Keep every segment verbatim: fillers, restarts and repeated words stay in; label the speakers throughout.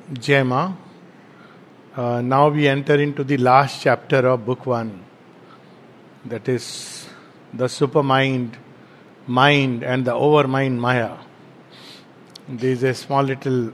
Speaker 1: Jema. Uh, now we enter into the last chapter of book one. That is the supermind, mind and the overmind Maya. There is a small little,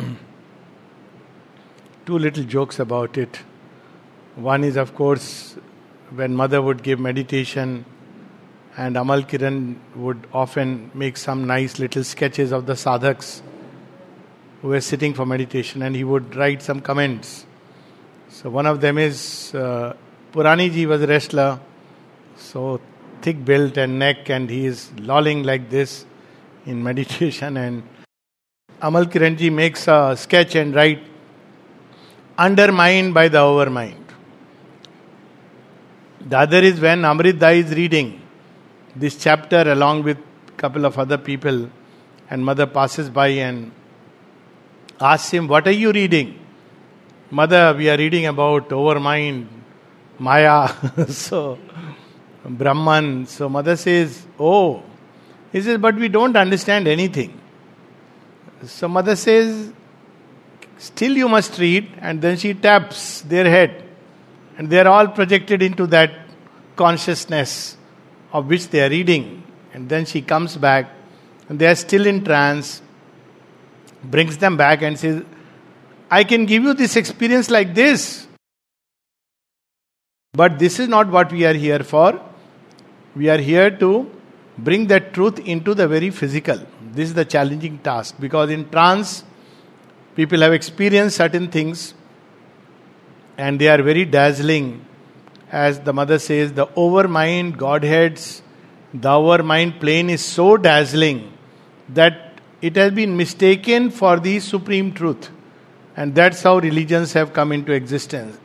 Speaker 1: two little jokes about it. One is, of course, when mother would give meditation and Amal Kiran would often make some nice little sketches of the sadhaks who were sitting for meditation, and he would write some comments. So one of them is, uh, Purani ji was a wrestler, so thick built and neck, and he is lolling like this in meditation, and Amal Kiran ji makes a sketch and write, undermined by the overmind. The other is when Amrit Da is reading this chapter along with a couple of other people, and mother passes by and asks him, what are you reading? Mother, we are reading about overmind, Maya, so Brahman. So mother says, oh. He says, but we don't understand anything. So mother says, still you must read, and then she taps their head. And they are all projected into that consciousness of which they are reading. And then she comes back, and they are still in trance, brings them back and says, I can give you this experience like this. But this is not what we are here for. We are here to bring that truth into the very physical. This is the challenging task, because in trance, people have experienced certain things and they are very dazzling. As the mother says, the overmind Godheads, the overmind plane is so dazzling that it has been mistaken for the supreme truth. And that's how religions have come into existence.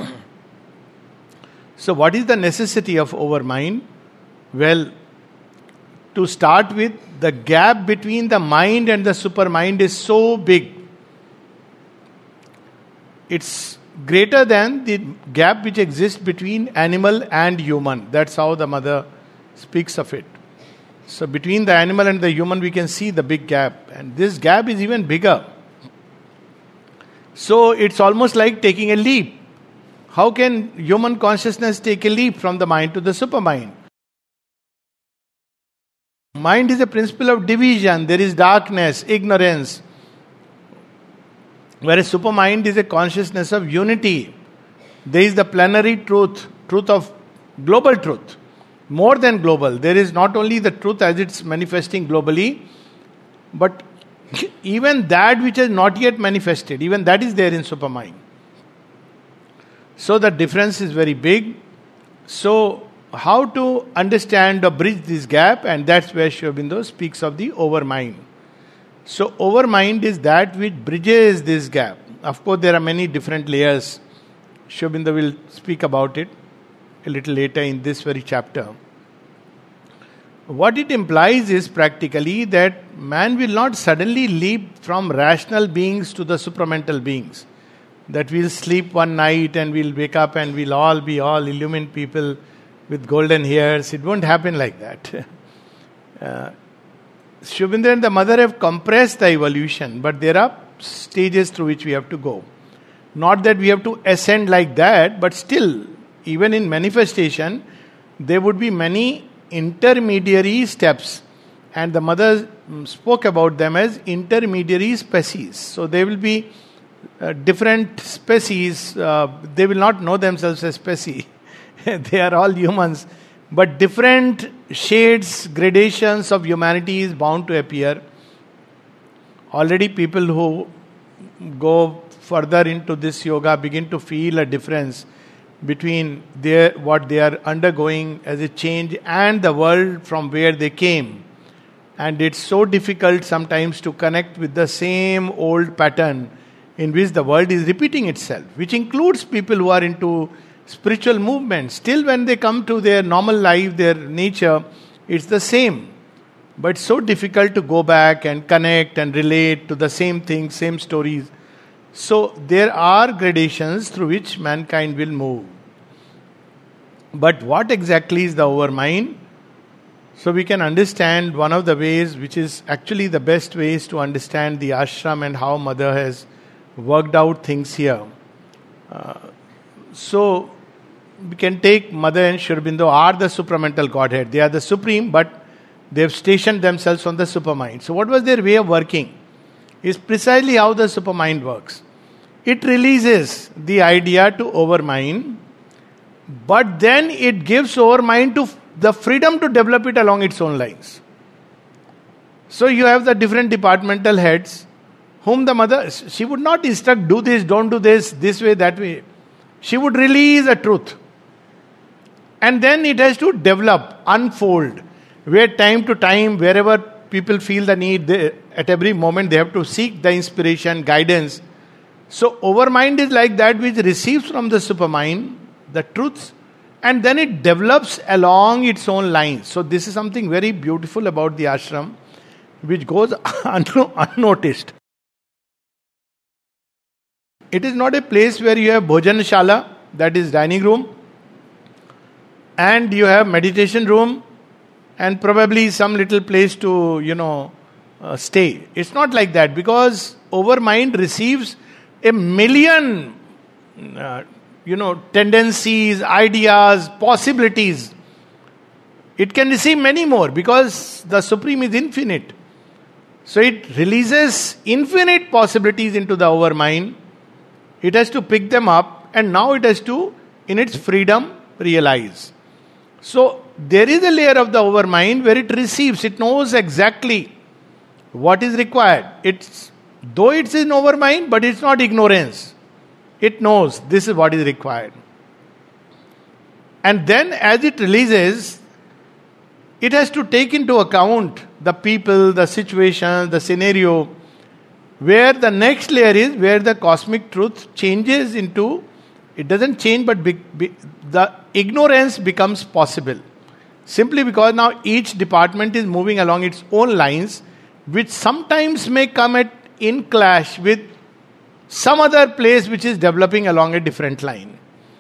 Speaker 1: So what is the necessity of overmind? Well, to start with, the gap between the mind and the supermind is so big. It's greater than the gap which exists between animal and human. That's how the mother speaks of it. So between the animal and the human, we can see the big gap. And this gap is even bigger. So it's almost like taking a leap. How can human consciousness take a leap from the mind to the supermind? Mind is a principle of division. There is darkness, ignorance. Whereas supermind is a consciousness of unity. There is the plenary truth, truth of global truth. More than global. There is not only the truth as it's manifesting globally, but even that which has not yet manifested, even that is there in supermind. So the difference is very big. So how to understand or bridge this gap, and that's where Sri Aurobindo speaks of the overmind. So overmind is that which bridges this gap. Of course, there are many different layers. Sri Aurobindo will speak about it a little later in this very chapter. What it implies is practically that man will not suddenly leap from rational beings to the supramental beings. That we'll sleep one night and we'll wake up and we'll all be all illumined people with golden hairs. It won't happen like that. uh, Sri Aurobindo and the mother have compressed the evolution, but there are stages through which we have to go. Not that we have to ascend like that, but still, even in manifestation, there would be many intermediary steps. And the mother spoke about them as intermediary species. So there will be uh, different species. Uh, they will not know themselves as species. They are all humans. But different shades, gradations of humanity is bound to appear. Already people who go further into this yoga begin to feel a difference between their what they are undergoing as a change and the world from where they came. And it's so difficult sometimes to connect with the same old pattern in which the world is repeating itself, which includes people who are into spiritual movement. Still, when they come to their normal life, their nature, it's the same. But it's so difficult to go back and connect and relate to the same things, same stories. So there are gradations through which mankind will move. But what exactly is the overmind? So we can understand one of the ways, which is actually the best ways to understand the ashram and how mother has worked out things here. Uh, so, we can take Mother and Sri Aurobindo are the supramental Godhead. They are the supreme, but they have stationed themselves on the supermind. So, what was their way of working? Is precisely how the supermind works. It releases the idea to overmind, but then it gives overmind to the freedom to develop it along its own lines. So you have the different departmental heads whom the mother, she would not instruct, do this, don't do this, this way, that way. She would release a truth. And then it has to develop, unfold. Where time to time, wherever people feel the need, they, at every moment they have to seek the inspiration, guidance. So overmind is like that which receives from the supermind the truths, and then it develops along its own lines. So this is something very beautiful about the ashram, which goes unnoticed. It is not a place where you have bhojanshala, that is dining room, and you have meditation room, and probably some little place to, you know, uh, stay. It's not like that, because overmind receives a million uh, you know, tendencies, ideas, possibilities. It can receive many more because the Supreme is infinite. So it releases infinite possibilities into the overmind. It has to pick them up, and now it has to, in its freedom, realize. So there is a layer of the overmind where it receives, it knows exactly what is required. It's though it's in overmind, but it's not ignorance. It knows this is what is required. And then as it releases, it has to take into account the people, the situation, the scenario, where the next layer is where the cosmic truth changes into, it doesn't change, but be, be, the ignorance becomes possible. Simply because now each department is moving along its own lines, which sometimes may come at in clash with some other place which is developing along a different line.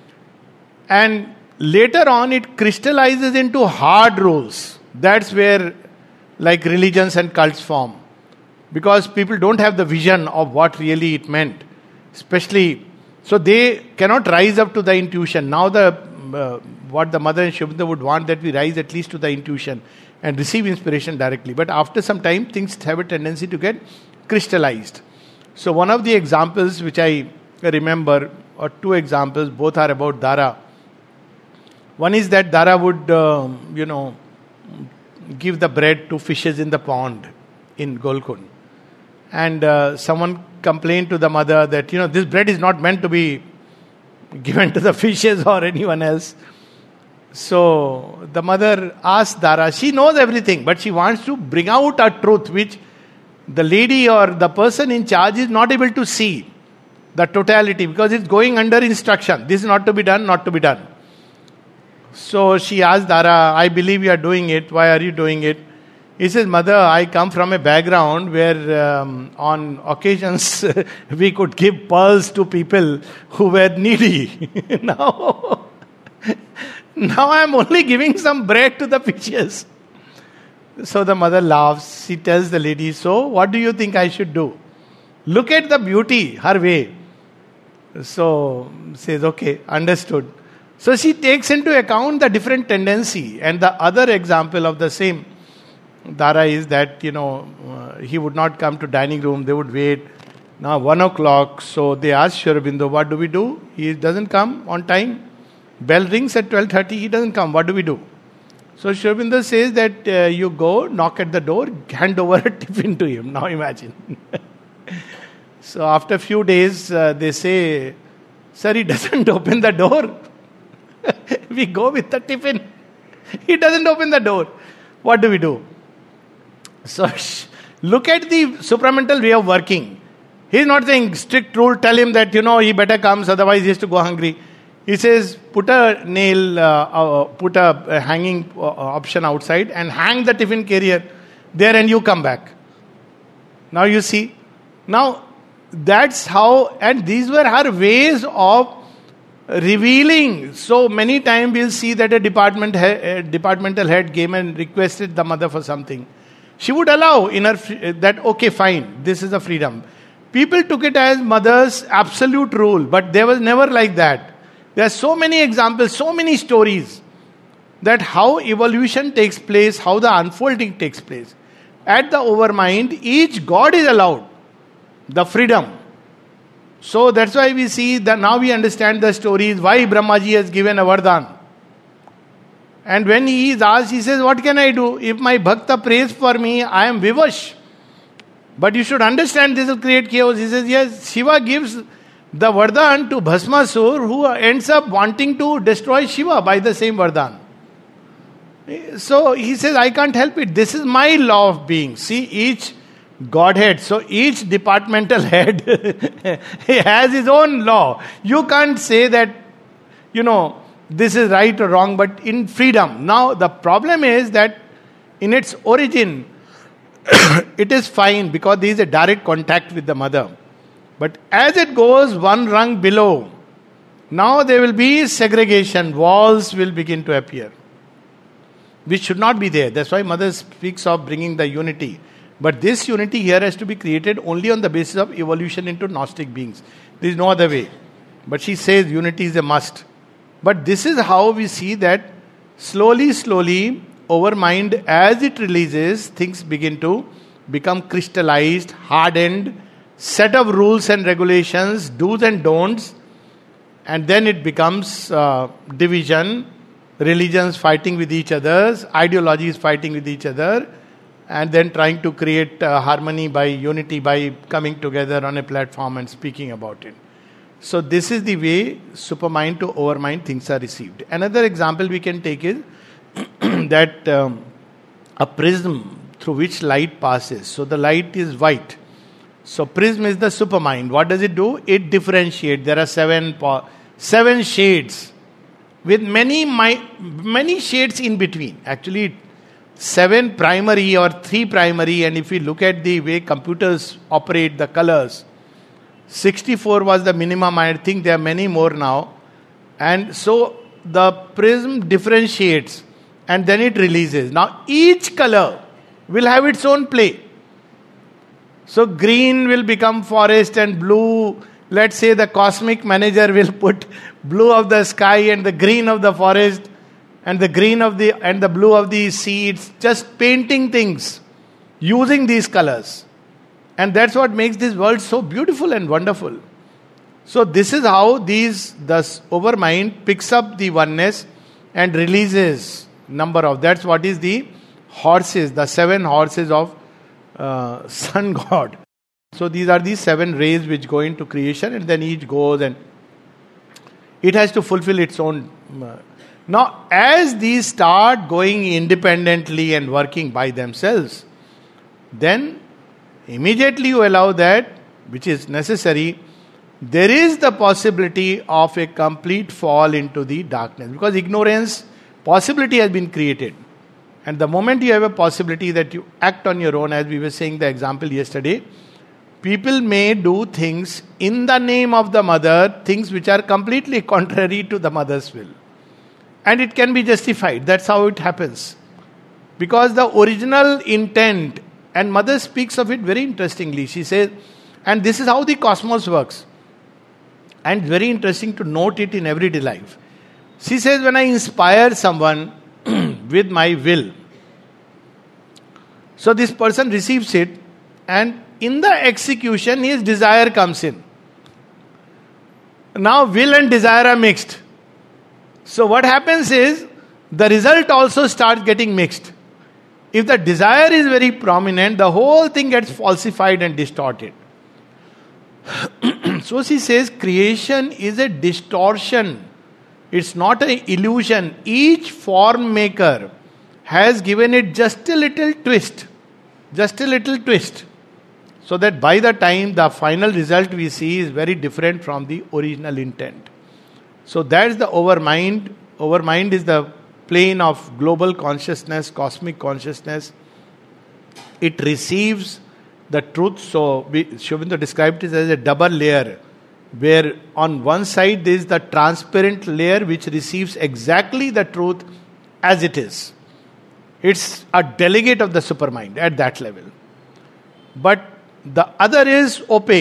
Speaker 1: And later on it crystallizes into hard rules. That's where like religions and cults form. Because people don't have the vision of what really it meant. Especially, so they cannot rise up to the intuition. Now the uh, what the Mother and Sri Aurobindo would want, that we rise at least to the intuition and receive inspiration directly. But after some time, things have a tendency to get crystallized. So one of the examples which I remember, or two examples, both are about Dara. One is that Dara would, uh, you know, give the bread to fishes in the pond in Golkund. And uh, someone complained to the mother that, you know, this bread is not meant to be given to the fishes or anyone else. So the mother asked Dara, she knows everything, but she wants to bring out a truth which the lady or the person in charge is not able to see the totality, because it's going under instruction. This is not to be done, not to be done. So she asked Dara, I believe you are doing it. Why are you doing it? He says, Mother, I come from a background where um, on occasions we could give pearls to people who were needy. now, now I am only giving some bread to the fishes. So the mother laughs. She tells the lady, so what do you think I should do? Look at the beauty, her way. So says, okay, understood. So she takes into account the different tendency. And the other example of the same Dara is that, you know, uh, he would not come to dining room, they would wait. Now one o'clock, so they asked Sri Aurobindo, what do we do? He doesn't come on time. Bell rings at twelve thirty, he doesn't come. What do we do? So Sri Aurobindo says that uh, you go, knock at the door, hand over a tiffin to him. Now imagine. So after a few days, uh, they say, sir, he doesn't open the door. We go with the tiffin. He doesn't open the door. What do we do? So look at the supramental way of working. He's not saying strict rule, tell him that, you know, he better comes, otherwise he has to go hungry. He says, put a nail, uh, uh, put a, a hanging uh, option outside and hang the tiffin carrier there and you come back. Now you see. Now that's how, and these were her ways of revealing. So many times we'll see that a department he- a departmental head came and requested the mother for something. She would allow in her that, okay, fine, this is a freedom. People took it as mother's absolute rule, but there was never like that. There are so many examples, so many stories that how evolution takes place, how the unfolding takes place. At the overmind, each god is allowed the freedom. So that's why we see that now we understand the stories why Brahmaji has given a Vardhan. And when he is asked, he says, what can I do? If my bhakta prays for me, I am vivash. But you should understand this will create chaos. He says, yes, Shiva gives the Vardhan to Bhasmasur, who ends up wanting to destroy Shiva by the same Vardhan. So he says, I can't help it. This is my law of being. See, each Godhead, so each departmental head he has his own law. You can't say that, you know, this is right or wrong, but in freedom. Now, the problem is that in its origin, it is fine because there is a direct contact with the mother. But as it goes one rung below, now there will be segregation, walls will begin to appear, which should not be there. That's why mother speaks of bringing the unity. But this unity here has to be created only on the basis of evolution into Gnostic beings. There is no other way. But she says unity is a must. But this is how we see that slowly, slowly, over mind, as it releases, things begin to become crystallized, hardened, set of rules and regulations, do's and don'ts, and then it becomes uh, division, religions fighting with each other, ideologies fighting with each other, and then trying to create uh, harmony by unity, by coming together on a platform and speaking about it. So this is the way supermind to overmind things are received. Another example we can take is that um, a prism through which light passes. So the light is white. So prism is the supermind. What does it do? It differentiates. There are seven po- seven shades with many mi- many shades in between. Actually, seven primary or three primary, and if we look at the way computers operate the colors, sixty-four was the minimum. I think there are many more now. And so the prism differentiates and then it releases. Now each color will have its own play. So green will become forest and blue. Let's say the cosmic manager will put blue of the sky and the green of the forest and the green of the and the blue of the sea. It's just painting things using these colors. And that's what makes this world so beautiful and wonderful. So this is how these thus overmind picks up the oneness and releases number of. That's what is the horses, the seven horses of uh, sun god. So these are the seven rays which go into creation, and then each goes and it has to fulfill its own. Uh, now, as these start going independently and working by themselves, then immediately you allow that, which is necessary, there is the possibility of a complete fall into the darkness. Because ignorance, possibility has been created. And the moment you have a possibility that you act on your own, as we were saying the example yesterday, people may do things in the name of the mother, things which are completely contrary to the mother's will. And it can be justified. That's how it happens. Because the original intent, and mother speaks of it very interestingly. She says, and this is how the cosmos works. And very interesting to note it in everyday life. She says, when I inspire someone with my will, so this person receives it, and in the execution his desire comes in. Now will and desire are mixed. So what happens is, the result also starts getting mixed. If the desire is very prominent, the whole thing gets falsified and distorted. So she says, creation is a distortion. It's not an illusion. Each form maker has given it just a little twist. Just a little twist. So that by the time the final result we see is very different from the original intent. So that's the overmind. Overmind is the plane of global consciousness, cosmic consciousness. It receives the truth. So we, Sri Aurobindo described it as a double layer, where on one side there is the transparent layer which receives exactly the truth as it is. It's a delegate of the supermind at that level. But the other is opaque.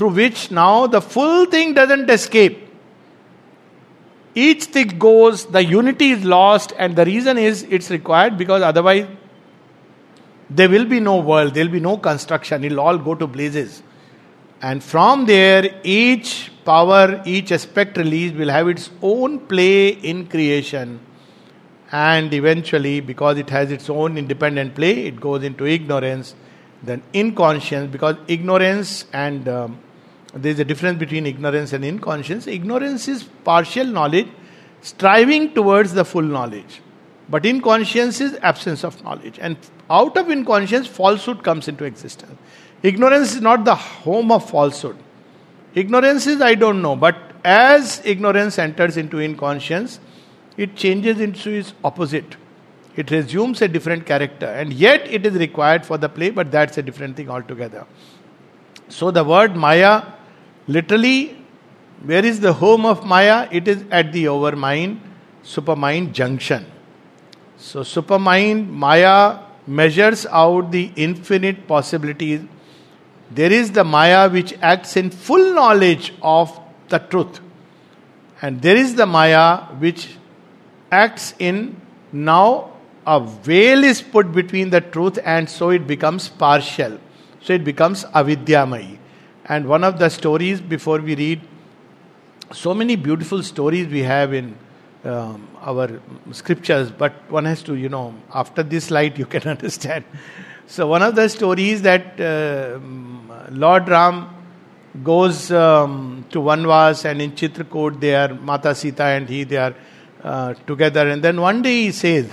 Speaker 1: through which now the full thing doesn't escape. Each thing goes, the unity is lost, and the reason is it's required because otherwise there will be no world, there will be no construction, it will all go to blazes. And from there, each power, each aspect released will have its own play in creation. And eventually, because it has its own independent play, it goes into ignorance, then inconscience, because ignorance and um, there is a difference between ignorance and inconscience. Ignorance is partial knowledge, striving towards the full knowledge. But inconscience is absence of knowledge. And out of inconscience, falsehood comes into existence. Ignorance is not the home of falsehood. Ignorance is, I don't know. But as ignorance enters into inconscience, it changes into its opposite. It resumes a different character. And yet it is required for the play, but that's a different thing altogether. So the word Maya, literally, where is the home of Maya? It is at the overmind, supermind junction. So supermind, Maya measures out the infinite possibilities. There is the Maya which acts in full knowledge of the truth. And there is the Maya which acts in, now a veil is put between the truth and so it becomes partial. So it becomes avidyamai. And one of the stories before we read, so many beautiful stories we have in um, our scriptures, but one has to, you know, after this light you can understand. So one of the stories that uh, Lord Ram goes um, to Vanvas, and in Chitrakoot they are, Mata Sita and he, they are uh, together. And then one day he says,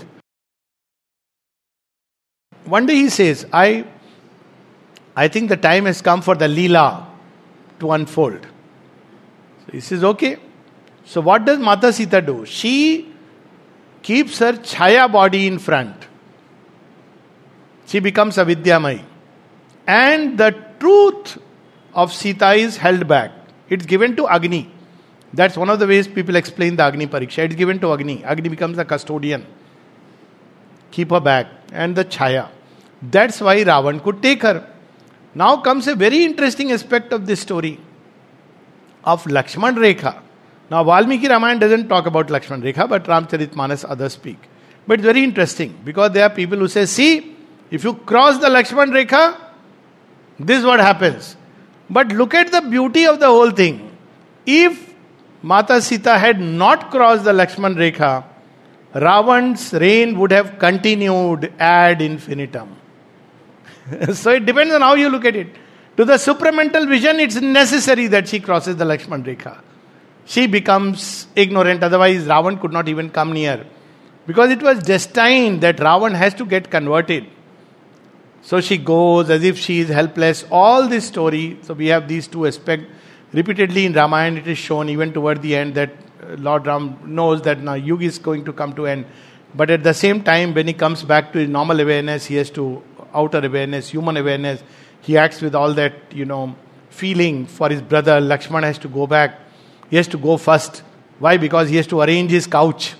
Speaker 1: one day he says, I I think the time has come for the Leela to unfold. So he says, okay. So what does Mata Sita do? She keeps her Chaya body in front. She becomes Avidyamai. And the truth of Sita is held back. It's given to Agni. That's one of the ways people explain the Agni Pariksha. It's given to Agni. Agni becomes the custodian. Keep her back. And the Chaya. That's why Ravan could take her. Now comes a very interesting aspect of this story of Lakshman Rekha. Now Valmiki Ramayana doesn't talk about Lakshman Rekha, but Ramcharitmanas others speak. But it's very interesting because there are people who say, see, if you cross the Lakshman Rekha, this is what happens. But look at the beauty of the whole thing. If Mata Sita had not crossed the Lakshman Rekha, Ravan's reign would have continued ad infinitum. So it depends on how you look at it. To the supramental vision, it's necessary that she crosses the Lakshman Rekha. She becomes ignorant, otherwise Ravan could not even come near. Because it was destined that Ravan has to get converted. So she goes as if she is helpless. All this story, so we have these two aspects. Repeatedly in Ramayana it is shown even toward the end that Lord Ram knows that now Yuga is going to come to end. But at the same time, when he comes back to his normal awareness, he has to outer awareness, human awareness. He acts with all that, you know, feeling for his brother. Lakshmana has to go back. He has to go first. Why? Because he has to arrange his couch.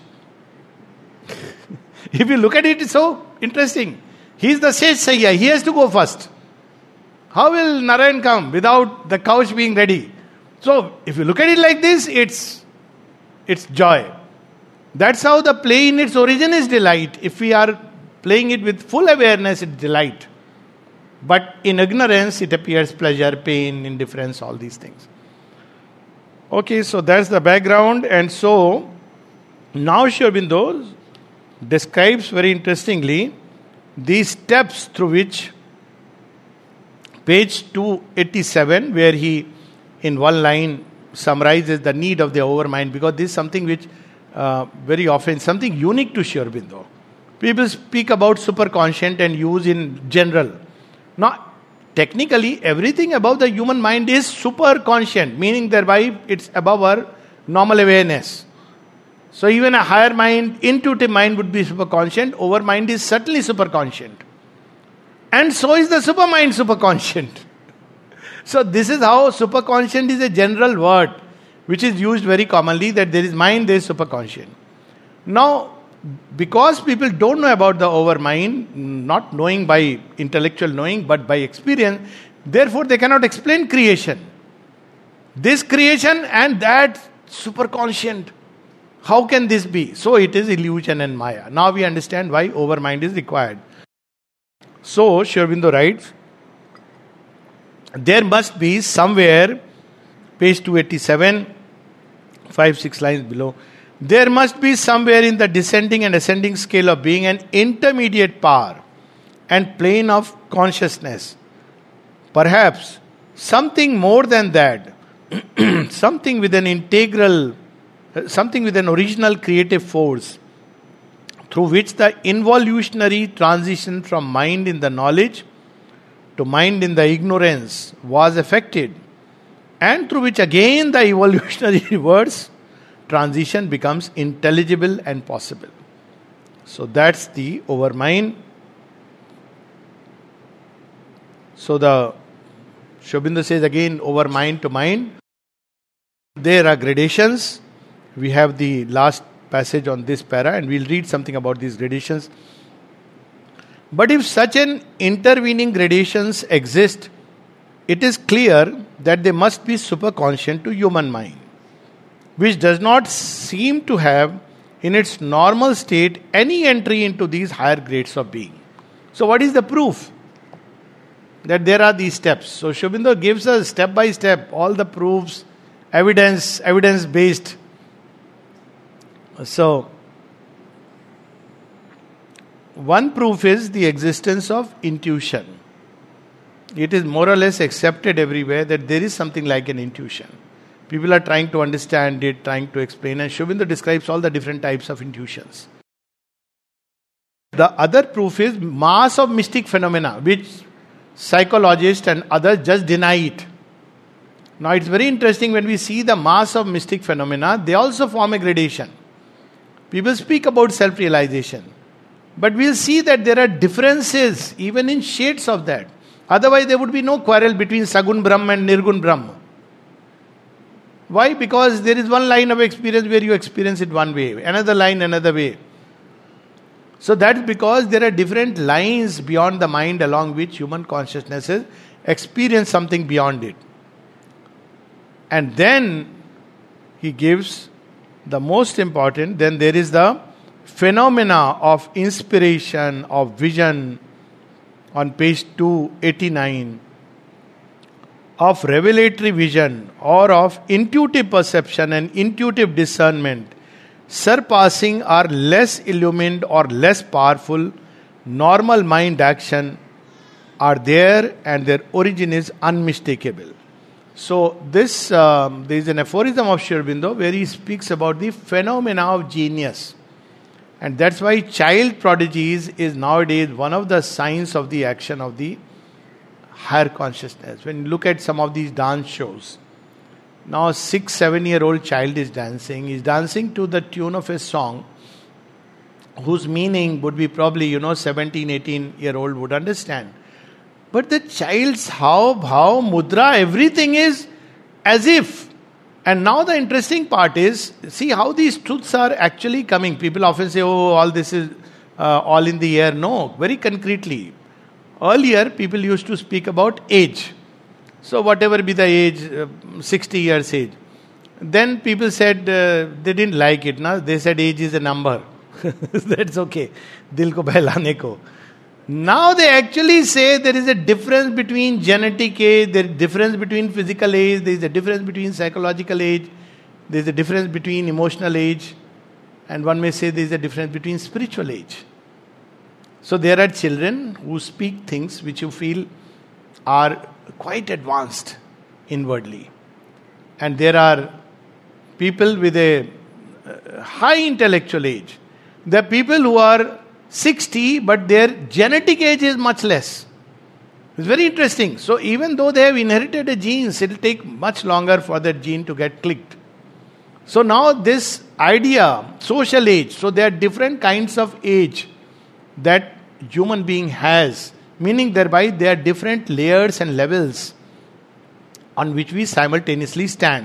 Speaker 1: If you look at it, it's so interesting. He is the Sej Sayya. He has to go first. How will Narayan come without the couch being ready? So, if you look at it like this, it's it's joy. That's how the play in its origin is delight. If we are playing it with full awareness, it's delight. But in ignorance, it appears pleasure, pain, indifference, all these things. Okay, so that's the background. And so, now Sri Aurobindo describes very interestingly these steps through which, page two eighty-seven, where he, in one line, summarizes the need of the overmind, because this is something which uh, very often, something unique to Sri Aurobindo. People speak about superconscient and use in general. Now, technically, everything above the human mind is superconscient, meaning thereby it's above our normal awareness. So even a higher mind, intuitive mind would be superconscient. Overmind is certainly superconscient. And so is the supermind superconscient. So this is how superconscient is a general word which is used very commonly, that there is mind, there is superconscient. Now, because people don't know about the overmind, not knowing by intellectual knowing, but by experience, therefore they cannot explain creation. This creation and that superconscient. How can this be? So it is illusion and Maya. Now we understand why overmind is required. So Sri Aurobindo writes, there must be somewhere, page two eighty-seven, five, six lines below, there must be somewhere in the descending and ascending scale of being an intermediate power and plane of consciousness. Perhaps something more than that, something with an integral, something with an original creative force, through which the involutionary transition from mind in the knowledge to mind in the ignorance was effected, and through which again the evolutionary reverse transition becomes intelligible and possible. So that's the overmind. So the Sri Aurobindo says again, over mind to mind, there are gradations. We have the last passage on this para, and we'll read something about these gradations. But if such an intervening gradations exist, it is clear that they must be superconscient to human mind, which does not seem to have in its normal state any entry into these higher grades of being. So what is the proof that there are these steps? So Sri Aurobindo gives us step by step all the proofs, evidence, evidence based. So one proof is the existence of intuition. It is more or less accepted everywhere that there is something like an intuition. People are trying to understand it, trying to explain, and Sri Aurobindo describes all the different types of intuitions. The other proof is mass of mystic phenomena, which psychologists and others just deny it. Now it's very interesting when we see the mass of mystic phenomena, they also form a gradation. People speak about self-realization, but we'll see that there are differences even in shades of that. Otherwise there would be no quarrel between Sagun Brahma and Nirgun Brahma. Why? Because there is one line of experience where you experience it one way, another line another way. So that's because there are different lines beyond the mind along which human consciousnesses experience something beyond it. And then he gives the most important, then there is the phenomena of inspiration, of vision, on page two eighty-nine, of revelatory vision or of intuitive perception and intuitive discernment, surpassing our less illumined or less powerful normal mind action, are there, and their origin is unmistakable. So this, um, there is an aphorism of Sri Aurobindo where he speaks about the phenomena of genius. And that's why child prodigies is nowadays one of the signs of the action of the higher consciousness. When you look at some of these dance shows, now a six, seven year old child is dancing, he's dancing to the tune of a song whose meaning would be probably, you know, seventeen, eighteen year old would understand. But the child's how, bhav, mudra, everything is as if. And now the interesting part is, see how these truths are actually coming. People often say, oh, all this is uh, all in the air. No, very concretely. Earlier, people used to speak about age. So whatever be the age, uh, sixty years age. Then people said uh, they didn't like it. Na? They said age is a number. That's okay. Dil ko behlane ko. Now they actually say there is a difference between genetic age, there is a difference between physical age, there is a difference between psychological age, there is a difference between emotional age, and one may say there is a difference between spiritual age. So there are children who speak things which you feel are quite advanced inwardly. And there are people with a high intellectual age. There are people who are sixty, but their genetic age is much less. It's very interesting. So even though they have inherited a gene, it will take much longer for that gene to get clicked. So now this idea, social age, so there are different kinds of age that human being has, meaning thereby there are different layers and levels on which we simultaneously stand.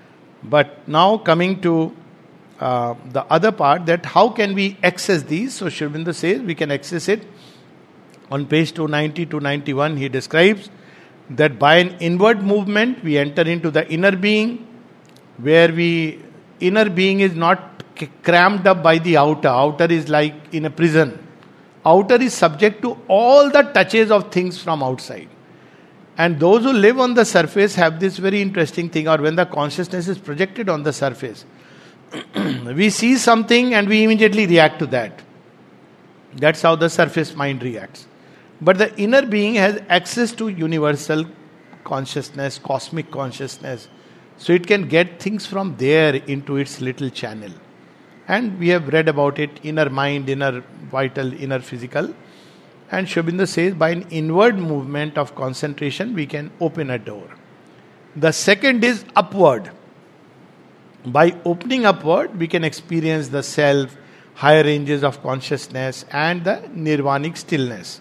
Speaker 1: But now coming to Uh, the other part, that how can we access these? So Sri Aurobindo says we can access it on page two ninety to ninety-one. He describes that by an inward movement we enter into the inner being, where we inner being is not c- crammed up by the outer. Outer is like in a prison. Outer is subject to all the touches of things from outside. And those who live on the surface have this very interesting thing, or when the consciousness is projected on the surface, we see something and we immediately react to that. That's how the surface mind reacts. But the inner being has access to universal consciousness, cosmic consciousness. So it can get things from there into its little channel. And we have read about it, inner mind, inner vital, inner physical. And Sri Aurobindo says, by an inward movement of concentration, we can open a door. The second is upward. By opening upward, we can experience the self, higher ranges of consciousness, and the nirvanic stillness.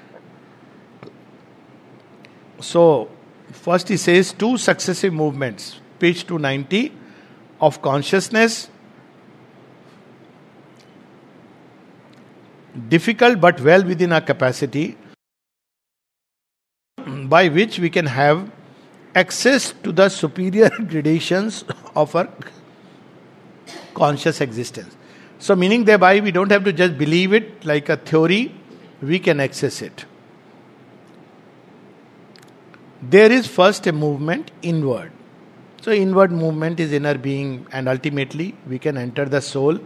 Speaker 1: So, first he says two successive movements, page two ninety, of consciousness. Difficult but well within our capacity, by which we can have access to the superior gradations of our conscious existence. So, meaning thereby we don't have to just believe it like a theory, we can access it. There is first a movement inward. So, inward movement is inner being, and ultimately we can enter the soul.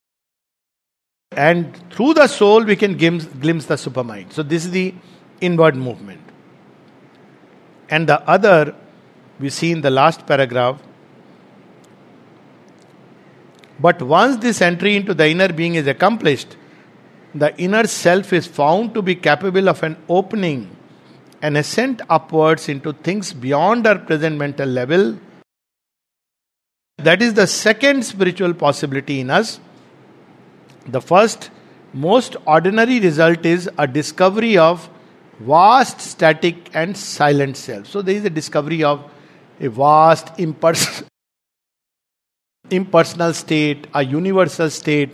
Speaker 1: And through the soul we can glimpse, glimpse the supermind. So this is the inward movement. And the other, we see in the last paragraph. But once this entry into the inner being is accomplished, the inner self is found to be capable of an opening, an ascent upwards into things beyond our present mental level. That is the second spiritual possibility in us. The first, most ordinary result is a discovery of vast, static and silent self. So there is a discovery of a vast, impers- impersonal state, a universal state,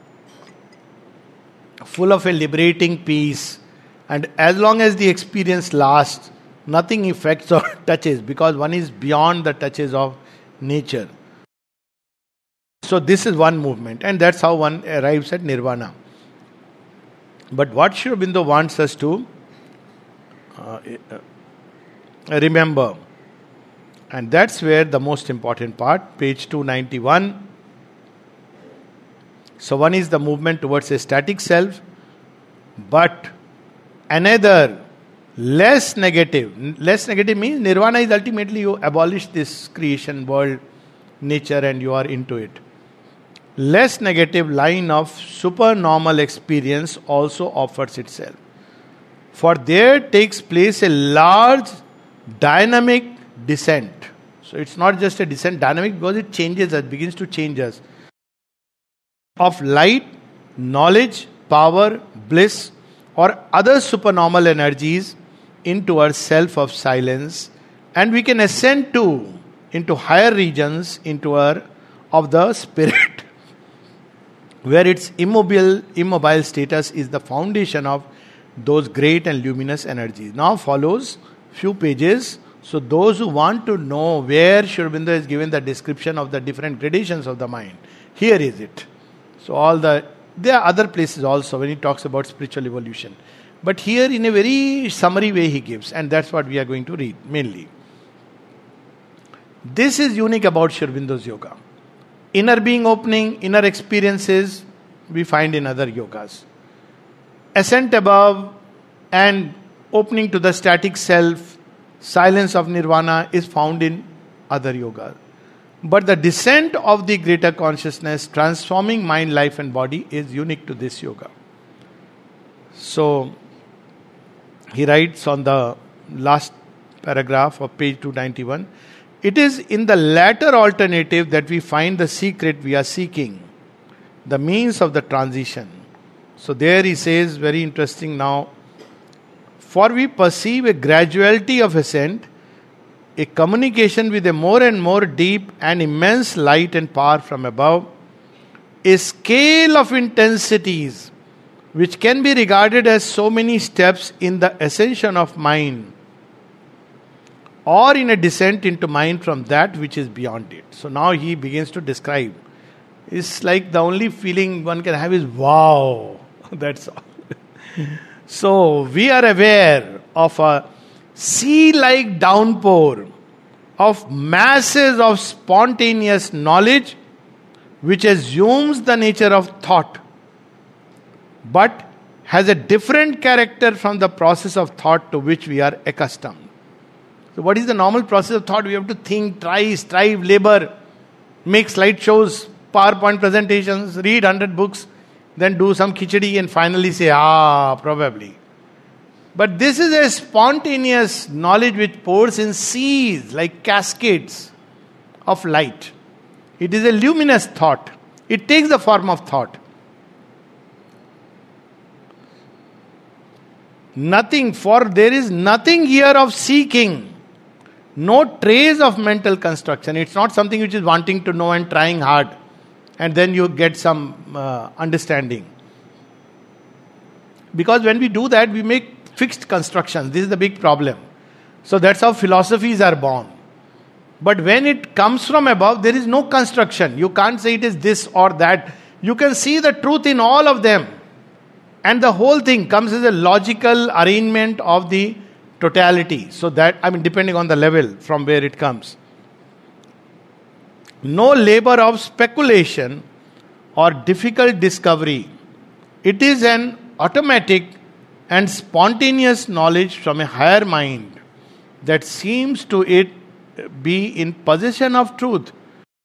Speaker 1: full of a liberating peace. And as long as the experience lasts, nothing affects or touches, because one is beyond the touches of nature. So this is one movement, and that's how one arrives at nirvana. But what Sri Aurobindo wants us to uh, remember, and that's where the most important part, page two ninety-one. So one is the movement towards a static self, but another less negative. Less negative means nirvana is ultimately you abolish this creation world, nature, and you are into it. Less negative line of supernormal experience also offers itself. For there takes place a large dynamic descent. So it's not just a descent, dynamic, because it changes us, begins to change us. Of light, knowledge, power, bliss, or other supernormal energies into our self of silence, and we can ascend to into higher regions, into our of the spirit, where its immobile, immobile status is the foundation of those great and luminous energies. Now follows few pages. So those who want to know where Sri Aurobindo has given the description of the different gradations of the mind, here is it. So all the, there are other places also when he talks about spiritual evolution. But here in a very summary way he gives, and that's what we are going to read mainly. This is unique about Sri Aurobindo's yoga. Inner being opening, inner experiences we find in other yogas. Ascent above and opening to the static self, silence of nirvana is found in other yogas. But the descent of the greater consciousness, transforming mind, life and body, is unique to this yoga. So, he writes on the last paragraph of page two ninety-one, it is in the latter alternative that we find the secret we are seeking, the means of the transition. So there he says, very interesting now, for we perceive a graduality of ascent, a communication with a more and more deep and immense light and power from above, a scale of intensities which can be regarded as so many steps in the ascension of mind, or in a descent into mind from that which is beyond it. So now he begins to describe. It's like the only feeling one can have is wow. That's all. So we are aware of a sea-like downpour of masses of spontaneous knowledge which assumes the nature of thought, but has a different character from the process of thought to which we are accustomed. So what is the normal process of thought? We have to think, try, strive, labor, make slideshows, PowerPoint presentations, read one hundred books, then do some khichdi and finally say, ah, probably. But this is a spontaneous knowledge which pours in seas like cascades of light. It is a luminous thought. It takes the form of thought. Nothing, for there is nothing here of seeking, no trace of mental construction. It's not something which is wanting to know and trying hard, and then you get some uh, understanding. Because when we do that, we make fixed constructions. This is the big problem. So that's how philosophies are born. But when it comes from above, there is no construction. You can't say it is this or that. You can see the truth in all of them. And the whole thing comes as a logical arrangement of the totality. So that, I mean, depending on the level from where it comes. No labor of speculation or difficult discovery. It is an automatic and spontaneous knowledge from a higher mind that seems to it be in possession of truth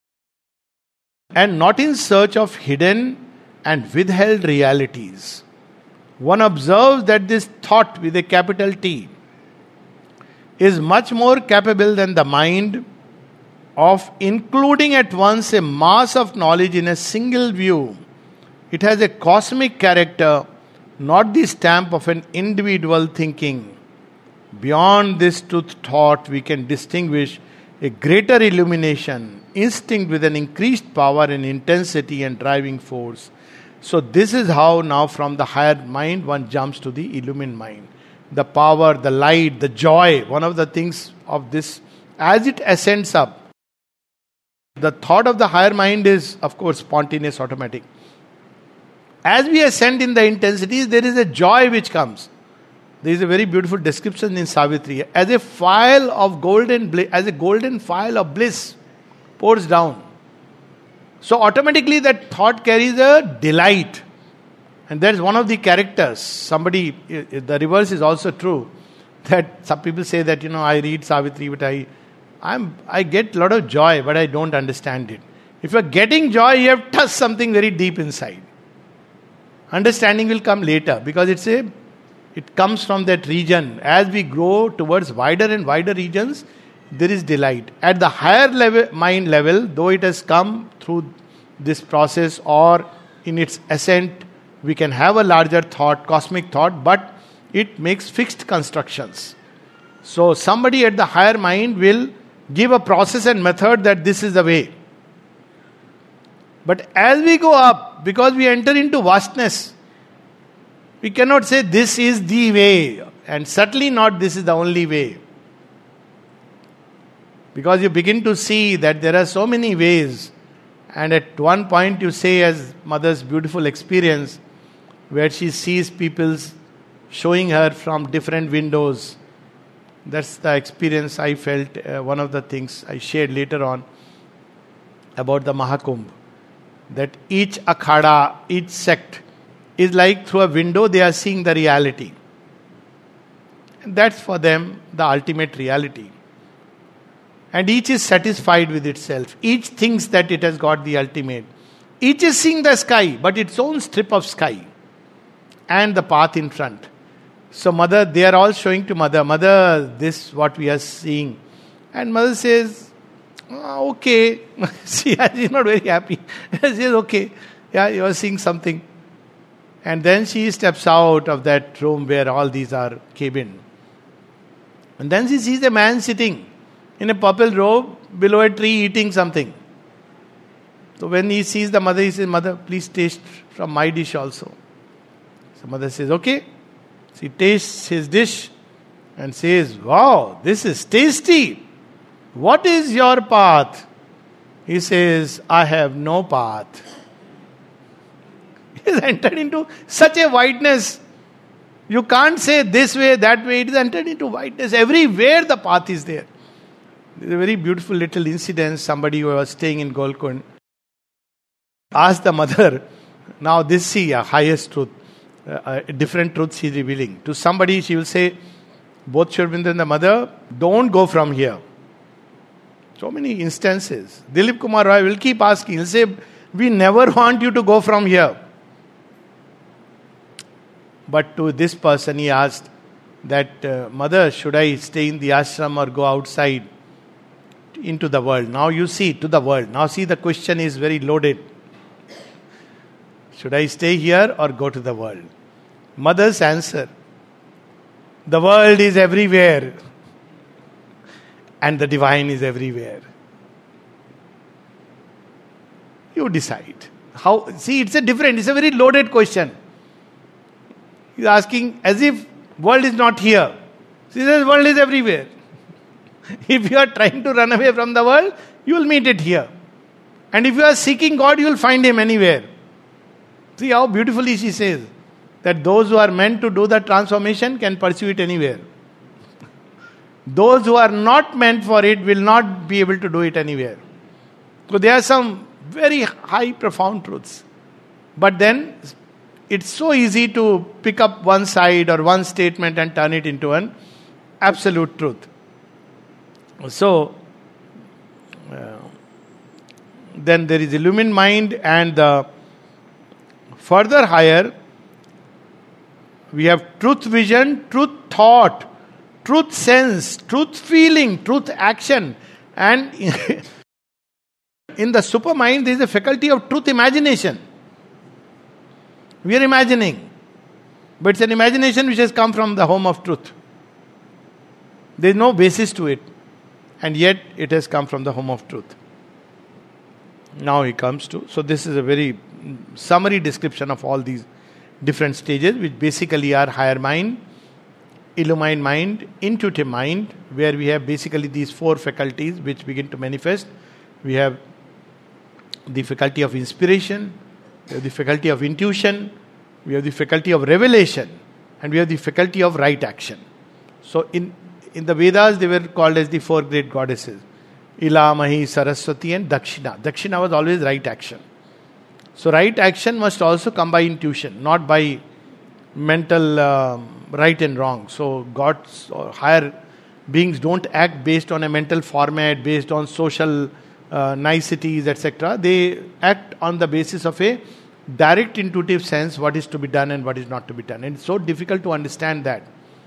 Speaker 1: and not in search of hidden and withheld realities. One observes that this thought with a capital T is much more capable than the mind of including at once a mass of knowledge in a single view. It has a cosmic character, not the stamp of an individual thinking. Beyond this truth thought, we can distinguish a greater illumination, instinct with an increased power and intensity and driving force. So this is how now from the higher mind one jumps to the illumined mind. The power, the light, the joy, one of the things of this, as it ascends up, the thought of the higher mind is, of course, spontaneous, automatic. As we ascend in the intensities, there is a joy which comes. There is a very beautiful description in Savitri. As a file of golden bliss, as a golden file of bliss pours down. So automatically that thought carries a delight. And that is one of the characters. Somebody, the reverse is also true. That some people say that, you know, I read Savitri, but I, I'm, I get a lot of joy, but I don't understand it. If you are getting joy, you have touched something very deep inside. Understanding will come later because it's a, it comes from that region. As we grow towards wider and wider regions, there is delight. At the higher level, mind level, though it has come through this process or in its ascent, we can have a larger thought, cosmic thought, but it makes fixed constructions. So somebody at the higher mind will give a process and method that this is the way. But as we go up, because we enter into vastness, we cannot say this is the way, and certainly not this is the only way. Because you begin to see that there are so many ways, and at one point you say, as mother's beautiful experience, where she sees people showing her from different windows. That's the experience I felt, uh, one of the things I shared later on about the Mahakumbh. That each akhada, each sect is like through a window they are seeing the reality. And that's for them the ultimate reality. And each is satisfied with itself. Each thinks that it has got the ultimate. Each is seeing the sky, but its own strip of sky. And the path in front. So mother, they are all showing to mother, mother, this what we are seeing. And mother says, oh, okay. she is not very happy. She says, okay, yeah, you are seeing something. And then she steps out of that room where all these are cabined. And then she sees a man sitting in a purple robe below a tree eating something. So when he sees the mother, he says, mother, please taste from my dish also. So mother says, okay. She tastes his dish and says, "Wow, this is tasty. What is your path?" He says, "I have no path." He has entered into such a wideness. You can't say this way, that way. It is entered into wideness. Everywhere the path is there. There's a very beautiful little incident. Somebody who was staying in Golkund asked the mother, now this see a highest truth, uh, different truths she is revealing. To somebody she will say, both Sri Aurobindo and the mother, don't go from here. So many instances. Dilip Kumar Roy will keep asking. He'll say, we never want you to go from here. But to this person he asked that, uh, mother, should I stay in the ashram or go outside into the world? Now you see, to the world. Now see, the question is very loaded. Should I stay here or go to the world? Mother's answer, the world is everywhere and the divine is everywhere. You decide. How? See, it's a different, it's a very loaded question. He's asking as if world is not here. He says world is everywhere. If you are trying to run away from the world, you will meet it here. And if you are seeking God, you will find Him anywhere. See how beautifully she says that those who are meant to do the transformation can pursue it anywhere. Those who are not meant for it will not be able to do it anywhere. So there are some very high, profound truths. But then it's so easy to pick up one side or one statement and turn it into an absolute truth. So, uh, then there is illumined mind, and the further higher, we have truth vision, truth thought, truth sense, truth feeling, truth action. And in the supermind, there is a faculty of truth imagination. We are imagining, but it's an imagination which has come from the home of truth. There is no basis to it, and yet it has come from the home of truth. Now he comes to, so this is a very summary description of all these different stages, which basically are higher mind, illumined mind, intuitive mind, where we have basically these four faculties which begin to manifest. We have the faculty of inspiration, we have the faculty of intuition, we have the faculty of revelation, and we have the faculty of right action. So in, in the Vedas, they were called as the four great goddesses. Ila, Mahi, Saraswati and Dakshina. Dakshina was always right action. So right action must also come by intuition, not by mental uh, right and wrong. So gods or higher beings don't act based on a mental format, based on social uh, niceties, et cetera. They act on the basis of a direct intuitive sense, what is to be done and what is not to be done. And it's so difficult to understand that.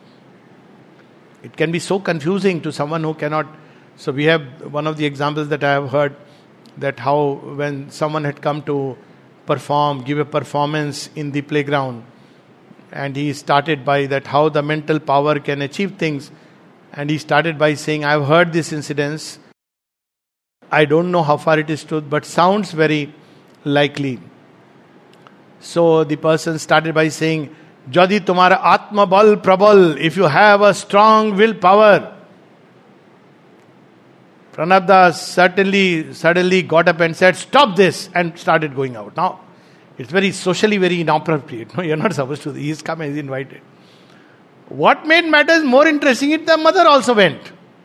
Speaker 1: It can be so confusing to someone who cannot. So we have one of the examples that I have heard, that how when someone had come to perform, give a performance in the playground, and he started by that how the mental power can achieve things, and he started by saying, I have heard this incidence, I don't know how far it is true, but sounds very likely. So the person started by saying, Jadi tumhara atma bal prabal, if you have a strong willpower. Pranab Das certainly suddenly got up and said, stop this, and started going out. Now, it's very socially very inappropriate. No, you're not supposed to. He's come and he's invited. What made matters more interesting is the mother also went.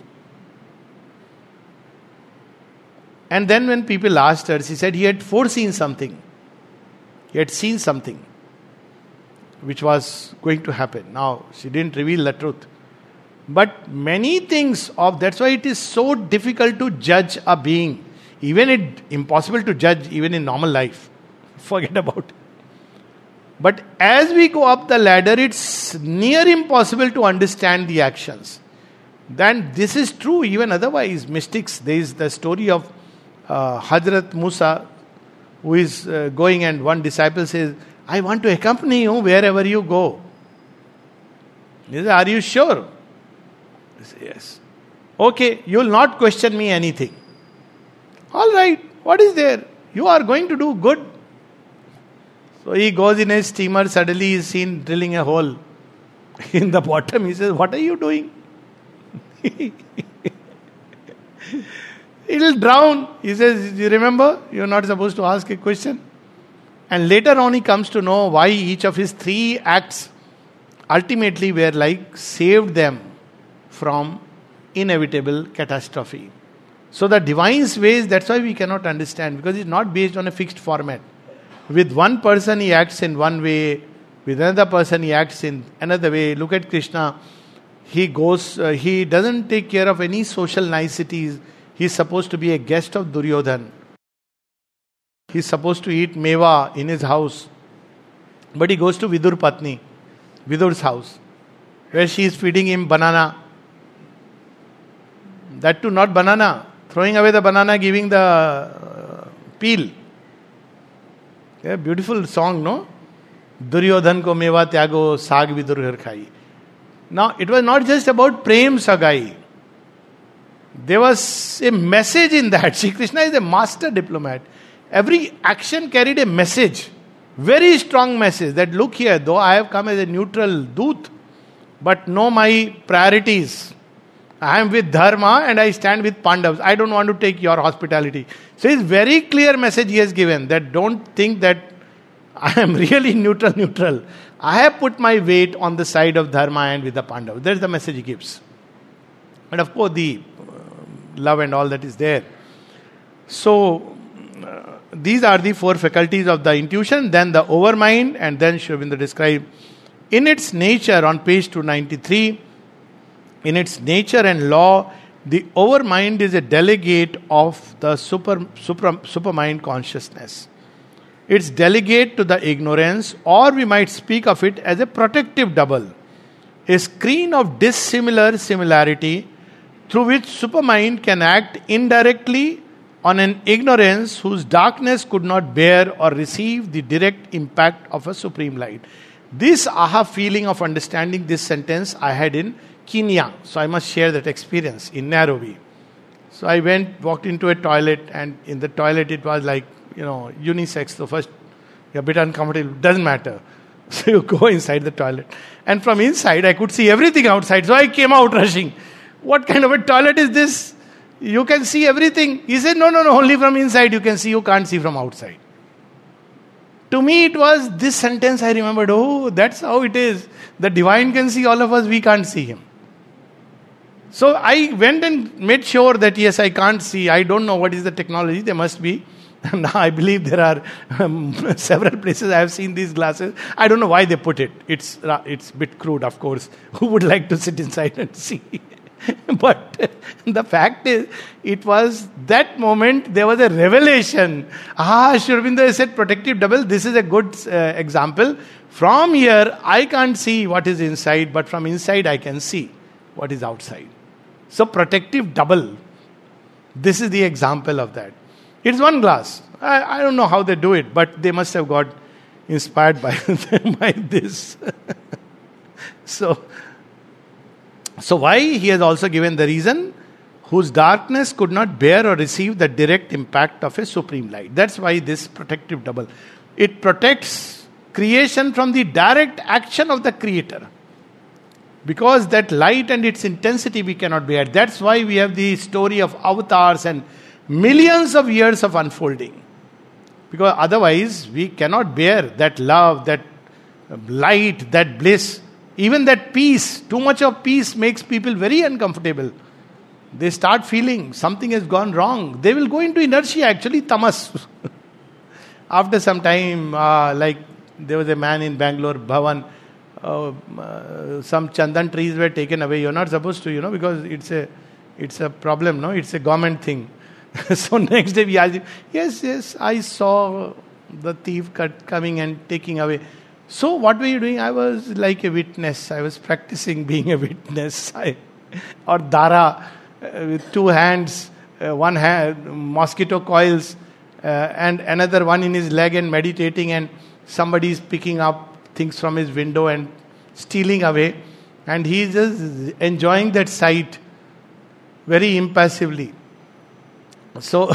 Speaker 1: And then when people asked her, she said he had foreseen something. He had seen something which was going to happen. Now, she didn't reveal the truth. But many things of, that's why it is so difficult to judge a being. Even it impossible to judge even in normal life. Forget about it. But as we go up the ladder, it's near impossible to understand the actions. Then this is true even otherwise. Mystics, there is the story of uh, Hazrat Musa, who is uh, going, and one disciple says, I want to accompany you wherever you go. He says, are you sure? He says, yes. Okay, you will not question me anything. All right, what is there? You are going to do good. So he goes in a steamer, suddenly he is seen drilling a hole. In the bottom, he says, what are you doing? It'll drown. He says, you remember, you're not supposed to ask a question. And later on he comes to know why each of his three acts ultimately were like saved them from inevitable catastrophe. So the divine's ways, that's why we cannot understand, because it's not based on a fixed format. With one person he acts in one way, with another person he acts in another way. Look at Krishna. He goes, uh, he doesn't take care of any social niceties. He's supposed to be a guest of Duryodhan. He's supposed to eat meva in his house. But he goes to Vidur Patni, Vidur's house, where she is feeding him banana. That too not banana. Throwing away the banana, giving the uh, peel. Yeah, beautiful song, no? Duryodhan ko meva tyago, saag Vidur har khai. Now, it was not just about prem sagai. There was a message in that. Shri Krishna is a master diplomat. Every action carried a message. Very strong message that look here, though I have come as a neutral doot, but know my priorities. I am with Dharma and I stand with Pandavas. I don't want to take your hospitality. So it's very clear message he has given that don't think that I am really neutral, neutral. I have put my weight on the side of Dharma and with the Pandavas. That's the message he gives. And of course the uh, love and all that is there. So uh, these are the four faculties of the intuition, then the overmind, and then Sri Aurobindo described in its nature on page two ninety-three, in its nature and law, the overmind is a delegate of the super, super, supermind consciousness. It's delegate to the ignorance, or we might speak of it as a protective double, a screen of dissimilar similarity through which supermind can act indirectly on an ignorance whose darkness could not bear or receive the direct impact of a supreme light. This aha feeling of understanding this sentence I had in Kenya. So I must share that experience in Nairobi. So I went, walked into a toilet, and in the toilet it was like, you know, unisex. So first you're a bit uncomfortable, doesn't matter. So you go inside the toilet. And from inside I could see everything outside. So I came out rushing. What kind of a toilet is this? You can see everything. He said, no, no, no, only from inside you can see, you can't see from outside. To me it was this sentence I remembered, oh, that's how it is. The divine can see all of us, we can't see him. So I went and made sure that yes, I can't see. I don't know what is the technology. There must be. Now I believe there are um, several places I have seen these glasses. I don't know why they put it. It's uh, it's a bit crude, of course. Who would like to sit inside and see? But the fact is, it was that moment there was a revelation. Ah, Sri Aurobindo said protective double. This is a good uh, example. From here, I can't see what is inside, but from inside I can see what is outside. So protective double. This is the example of that. It's one glass. I, I don't know how they do it, but they must have got inspired by, by this. so, so why? He has also given the reason, whose darkness could not bear or receive the direct impact of a supreme light. That's why this protective double. It protects creation from the direct action of the creator. Because that light and its intensity we cannot bear. That's why we have the story of avatars and millions of years of unfolding. Because otherwise we cannot bear that love, that light, that bliss. Even that peace. Too much of peace makes people very uncomfortable. They start feeling something has gone wrong. They will go into inertia, actually tamas. After some time, uh, like there was a man in Bangalore, Bhavan, Uh, uh, some chandan trees were taken away. You're not supposed to, you know, because it's a it's a problem, no? It's a government thing. So next day we asked him, yes, yes, I saw the thief cut coming and taking away. So what were you doing? I was like a witness. I was practicing being a witness. I, or Dara, uh, with two hands, uh, one hand, mosquito coils, uh, and another one in his leg and meditating, and somebody is picking up things from his window and stealing away, and he is just enjoying that sight very impassively. So,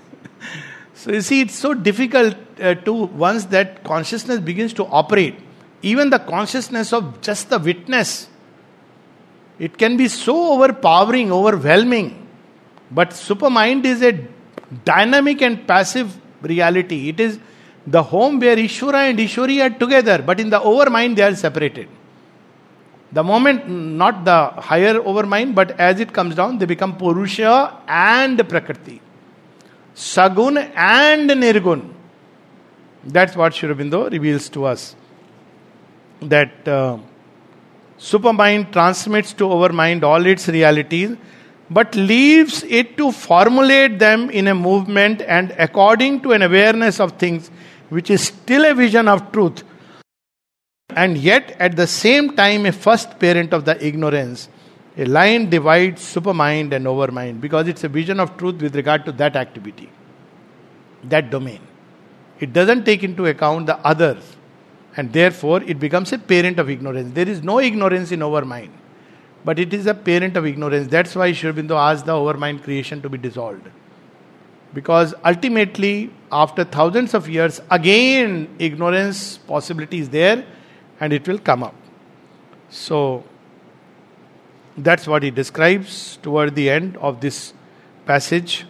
Speaker 1: so you see, it's so difficult uh, to, once that consciousness begins to operate, Even the consciousness of just the witness, it can be so overpowering, overwhelming. But supermind is a dynamic and passive reality. It is the home where Ishvara and Ishwari are together, but in the overmind they are separated. The moment, not the higher overmind, but as it comes down, they become Purusha and Prakriti. Sagun and Nirgun. That's what Sri Aurobindo reveals to us. That uh, supermind transmits to overmind all its realities, but leaves it to formulate them in a movement and according to an awareness of things, which is still a vision of truth, and yet at the same time a first parent of the ignorance. A line divides supermind and overmind because it's a vision of truth with regard to that activity, that domain. It doesn't take into account the others, and therefore it becomes a parent of ignorance. There is no ignorance in overmind, but it is a parent of ignorance. That's why Sri Aurobindo asked the overmind creation to be dissolved. Because ultimately, after thousands of years, again ignorance possibility is there and it will come up. So, that's what he describes toward the end of this passage.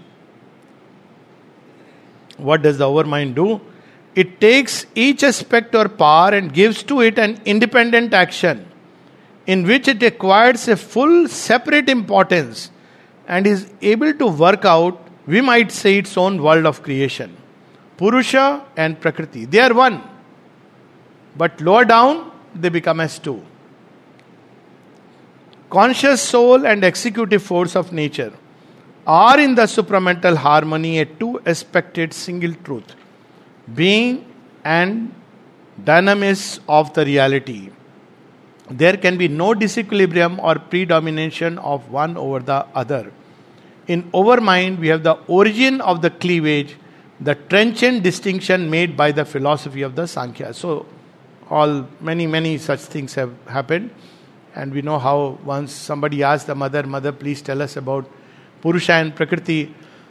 Speaker 1: What does the overmind do? It takes each aspect or power and gives to it an independent action in which it acquires a full separate importance and is able to work out, we might say, its own world of creation. Purusha and Prakriti, they are one. But lower down, they become as two. Conscious soul and executive force of nature are in the supramental harmony a two-aspected single truth, being and dynamis of the reality. There can be no disequilibrium or predomination of one over the other. In overmind, we have the origin of the cleavage, the trenchant distinction made by the philosophy of the Sankhya. So, all many, many such things have happened. And we know how once somebody asked the mother, Mother, please tell us about Purusha and Prakriti.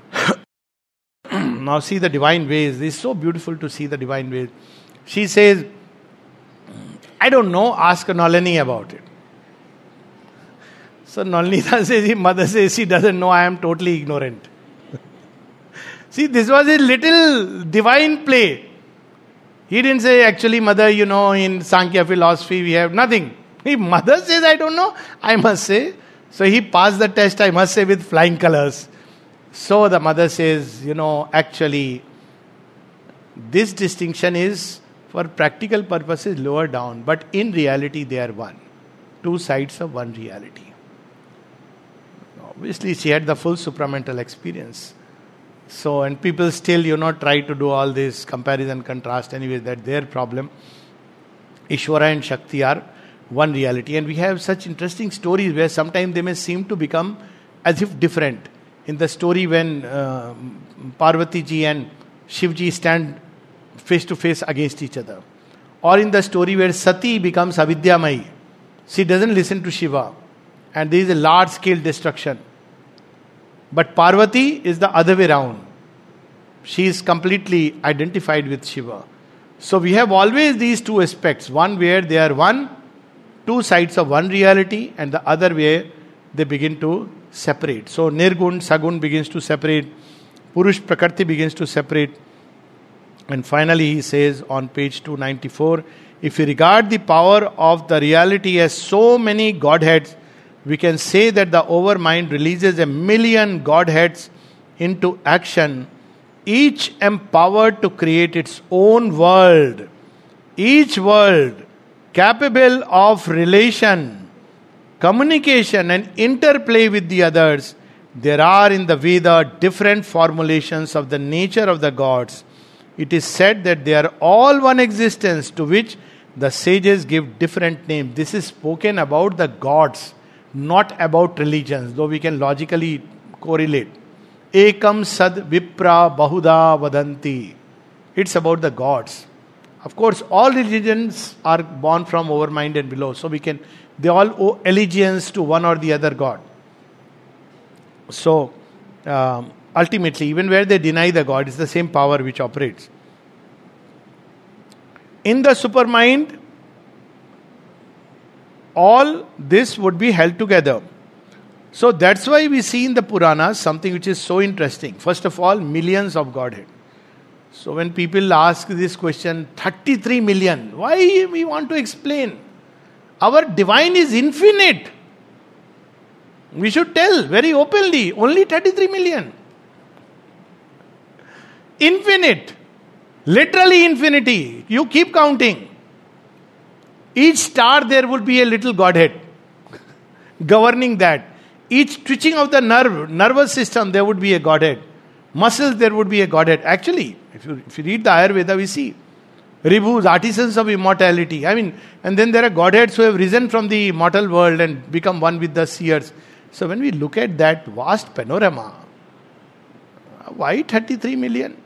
Speaker 1: Now see the divine ways. It's so beautiful to see the divine ways. She says, I don't know, ask Nalini about it. So Nalinita says, mother says she doesn't know, I am totally ignorant. See, this was a little divine play. He didn't say, actually, mother, you know, in Sankhya philosophy we have nothing. If mother says, I don't know, I must say. So he passed the test, I must say, with flying colors. So the mother says, you know, actually, this distinction is for practical purposes lower down, but in reality they are one. Two sides of one reality. Obviously, she had the full supramental experience. So, and people still, you know, try to do all this comparison, contrast, anyway, that's their problem. Ishvara and Shakti are one reality. And we have such interesting stories where sometimes they may seem to become as if different. In the story when uh, Parvati ji and Shiv ji stand face to face against each other. Or in the story where Sati becomes Avidyamayi. She doesn't listen to Shiva. And there is a large scale destruction. But Parvati is the other way around. She is completely identified with Shiva. So we have always these two aspects. One where they are one, two sides of one reality, and the other where they begin to separate. So Nirgun, Sagun begins to separate. Purush Prakriti begins to separate. And finally he says on page two ninety-four, if we regard the power of the reality as so many Godheads, we can say that the overmind releases a million Godheads into action, each empowered to create its own world. Each world capable of relation, communication and interplay with the others. There are in the Veda different formulations of the nature of the gods. It is said that they are all one existence, to which the sages give different names. This is spoken about the gods, not about religions, though we can logically correlate. Ekam sad vipra bahuda vadanti. It's about the gods. Of course, all religions are born from overmind and below, so we can, they all owe allegiance to one or the other god. So, um, ultimately, even where they deny the God, it's the same power which operates. In the supermind, all this would be held together. So that's why we see in the Puranas something which is so interesting. First of all, millions of Godhead. So when people ask this question, thirty-three million, why we want to explain? Our divine is infinite. We should tell very openly, only thirty-three million. Infinite. Literally infinity. You keep counting. Each star there would be a little Godhead governing that. Each twitching of the nerve, nervous system, there would be a Godhead. Muscles, there would be a Godhead. Actually, if you, if you read the Ayurveda, we see Ribhus, artisans of immortality. I mean, and then there are Godheads who have risen from the mortal world and become one with the seers. So when we look at that vast panorama, why thirty-three million?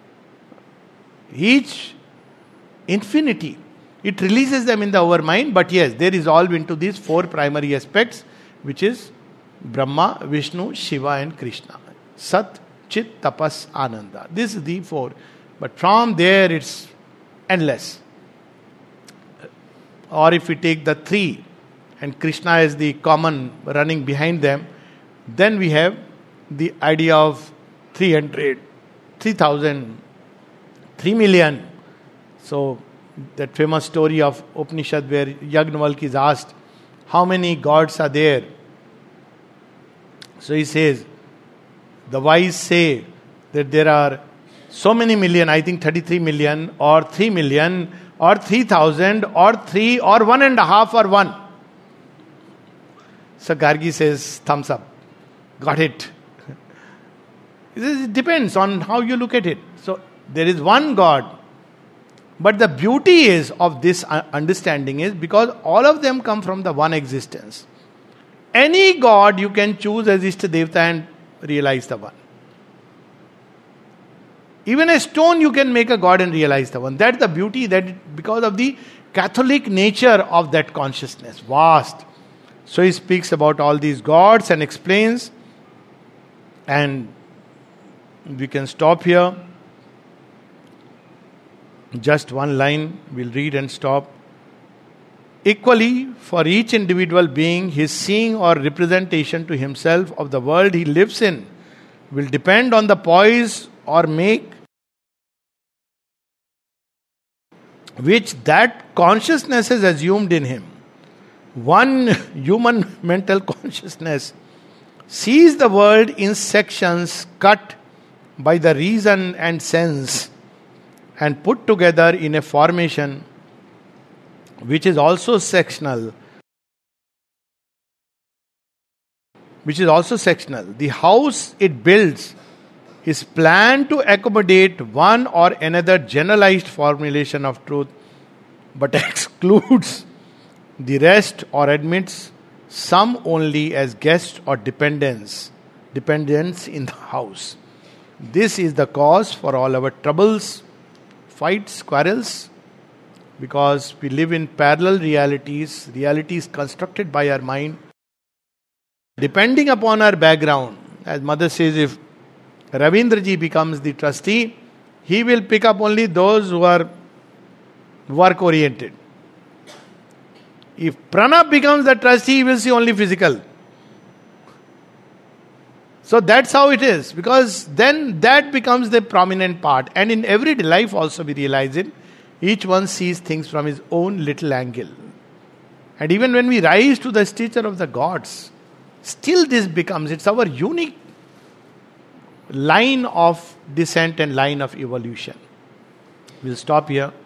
Speaker 1: Each infinity. It releases them in the our mind, but yes, they resolve into these four primary aspects, which is Brahma, Vishnu, Shiva and Krishna. Sat, Chit, Tapas, Ananda. This is the four. But from there it's endless. Or if we take the three, and Krishna is the common running behind them, then we have the idea of three hundred, three thousand, three million. So that famous story of Upanishad where Yagnavalkya is asked, how many gods are there? So he says, the wise say that there are so many million, I think thirty-three million, or three million, or three thousand, or three, or one and a half, or one. So Gargi says, thumbs up. Got it. It depends on how you look at it. So there is one God. But the beauty is of this understanding is because all of them come from the one existence. Any God you can choose as Ishta Devta and realize the one. Even a stone you can make a God and realize the one. That's the beauty, that because of the Catholic nature of that consciousness. Vast. So he speaks about all these gods and explains. And we can stop here. Just one line, we'll read and stop. Equally, for each individual being, his seeing or representation to himself of the world he lives in will depend on the poise or make which that consciousness has assumed in him. One human mental consciousness sees the world in sections cut by the reason and sense and put together in a formation which is also sectional. Which is also sectional. The house it builds is planned to accommodate one or another generalized formulation of truth, but excludes the rest or admits some only as guests or dependents, dependents in the house. This is the cause for all our troubles, fights, quarrels, because we live in parallel realities, realities constructed by our mind, depending upon our background. As Mother says, if Ravindraji becomes the trustee, he will pick up only those who are work-oriented. If Pranab becomes the trustee, he will see only physical. So that's how it is, because then that becomes the prominent part. And in everyday life also we realize it. Each one sees things from his own little angle. And even when we rise to the stature of the gods, still this becomes, it's our unique line of descent and line of evolution. We'll stop here.